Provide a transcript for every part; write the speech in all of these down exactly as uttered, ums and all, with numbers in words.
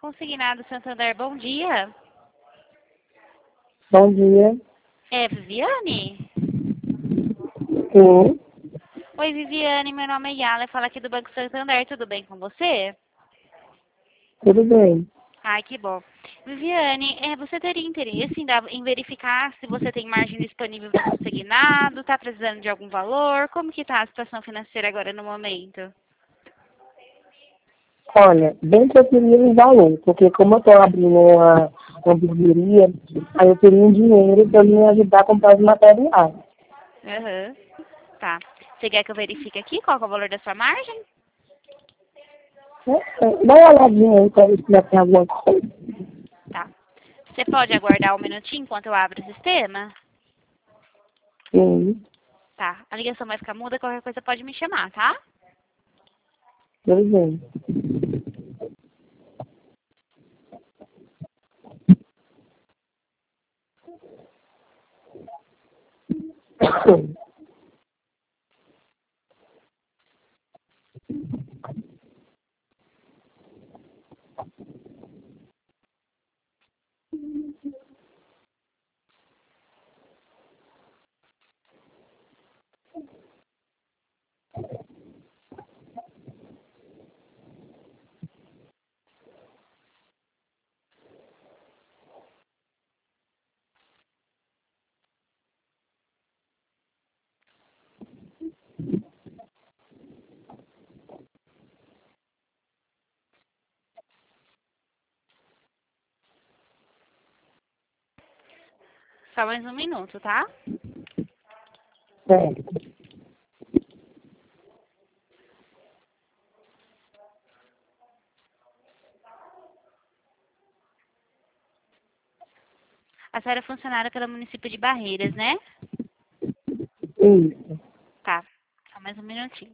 Consignado Santander, bom dia. Bom dia. É Viviane? Sim, Oi, Viviane, meu nome é Yala, falo aqui do Banco Santander, tudo bem com você? tudo bem. Ai, que bom. Viviane, é, você teria interesse em, dar- em verificar se você tem margem disponível para consignado, está precisando de algum valor? Como que está a situação financeira agora no momento? Olha, bem que eu queria um valor, porque como eu estou abrindo uma uma hamburgueria, aí eu queria um dinheiro para me ajudar a comprar os materiais. Aham. Tá. Você quer que eu verifique aqui qual que é o valor da sua margem? É, é, dá uma olhadinha aí para ver se já tem alguma coisa. Tá. Você pode aguardar um minutinho enquanto eu abro o sistema? Sim, Tá. A ligação vai ficar muda, qualquer coisa pode me chamar, tá? tudo bem. Só mais um minuto, tá? Certo. A senhora é funcionária pelo município de Barreiras, né? Isso. Tá. Só mais um minutinho.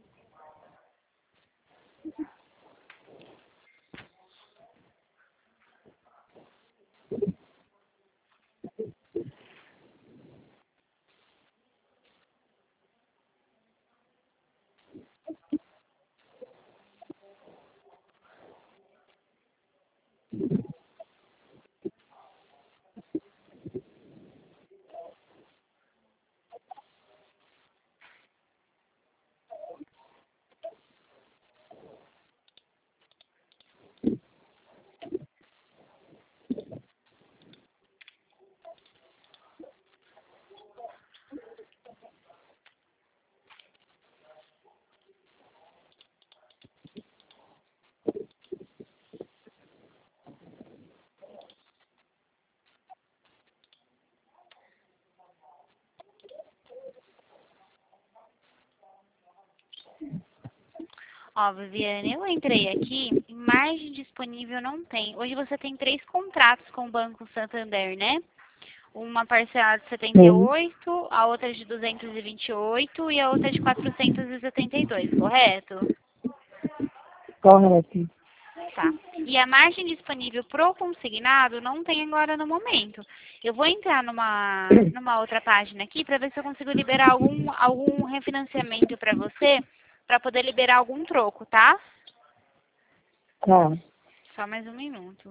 Ó, Viviane, eu entrei aqui, e margem disponível não tem. Hoje você tem três contratos com o Banco Santander, né? Uma parcela de setenta e Sim, oito, a outra de duzentos e vinte e oito e a outra de quatrocentos e setenta e dois, correto? correto. Tá. E a margem disponível pro consignado não tem agora no momento. Eu vou entrar numa, numa outra página aqui para ver se eu consigo liberar algum, algum refinanciamento para você, para poder liberar algum troco, tá? Tá. Só mais um minuto.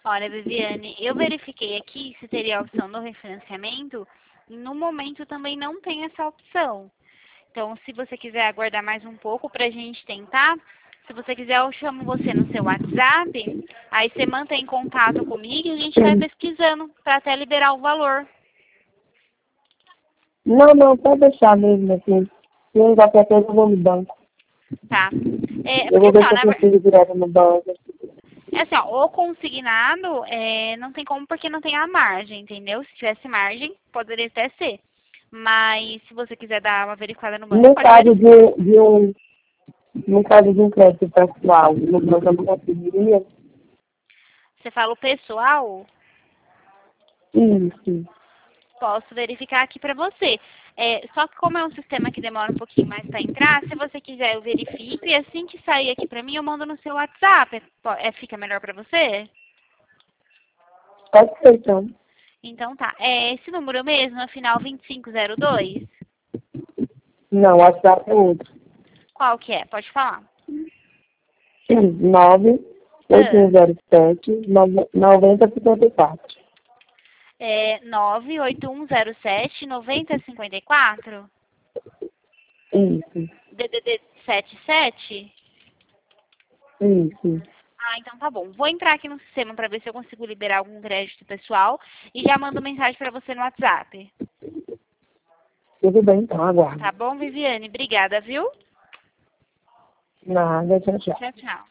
Olha, Viviane, eu verifiquei aqui se teria a opção do refinanciamento. No momento também não tem essa opção. Então, se você quiser aguardar mais um pouco para a gente tentar, se você quiser, eu chamo você no seu WhatsApp, aí você mantém contato comigo e a gente vai Sim. pesquisando para até liberar o valor. Não, não, pode deixar mesmo, assim. Se eu qualquer coisa, eu vou no banco. Tá? É, Eu porque vou ver assim, se ó, eu na, ver- consigo direto no banco. é assim, ó, o consignado é, não tem como porque não tem a margem, entendeu? Se tivesse margem, poderia até ser. Mas se você quiser dar uma verificada no banco, No pode caso verificar. de, de um, no caso de um crédito pessoal, no banco eu não conseguiria. Você fala o pessoal, Isso. posso verificar aqui para você. É, só que como é um sistema que demora um pouquinho mais para entrar, se você quiser eu verifico e assim que sair aqui para mim eu mando no seu WhatsApp. É, po- é, fica melhor para você? Pode ser, então. Então tá. É esse número mesmo, afinal vinte e cinco zero dois? Não, o WhatsApp é outro. Qual que é? Pode falar. nove oito Ah, um zero sete nove zero cinco quatro. é nove oito um zero sete nove zero cinco quatro? Isso, D D D setenta e sete? isso. Ah, então tá bom. Vou entrar aqui no sistema para ver se eu consigo liberar algum crédito pessoal e já mando mensagem para você no WhatsApp. Tudo bem, então, aguardo. Tá bom, Viviane? Obrigada, viu? Nada, tchau, tchau. Tchau, tchau.